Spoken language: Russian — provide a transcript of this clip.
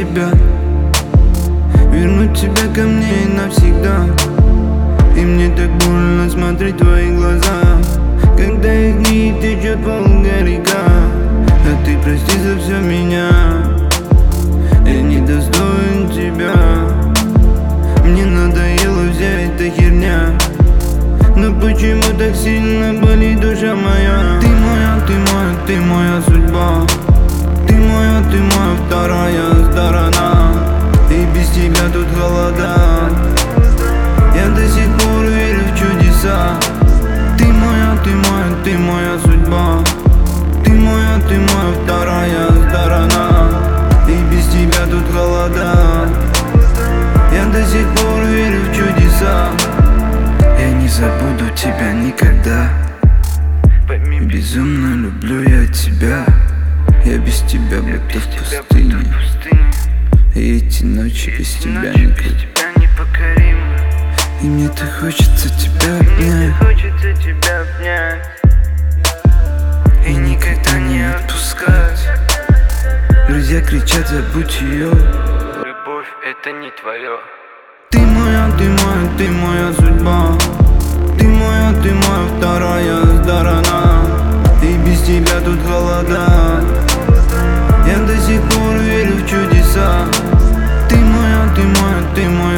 тебя, вернуть тебя ко мне навсегда. И мне так больно смотреть в твои глаза, когда из них течет волга река. А ты прости за все меня, я не достоин тебя. Мне надоела вся эта херня, но почему так сильно болит душа моя? Ты моя, ты моя, ты моя судьба. Ты моя вторая сторона. И без тебя тут холода. Я до сих пор верю в чудеса. Ты моя судьба. Ты моя вторая сторона. И без тебя тут холода. Я до сих пор верю в чудеса. Я не забуду тебя никогда. Безумно люблю я тебя. Я без тебя будто в пустыне. И эти ночи без тебя непокоримы. И мне так хочется тебя обнять и никогда не отпускать. Друзья кричат: забудь ее. Любовь — это не твое. Ты моя судьба. Ты моя вторая сторона. И без тебя тут холода. Я до сих пор верю в чудеса. Ты моя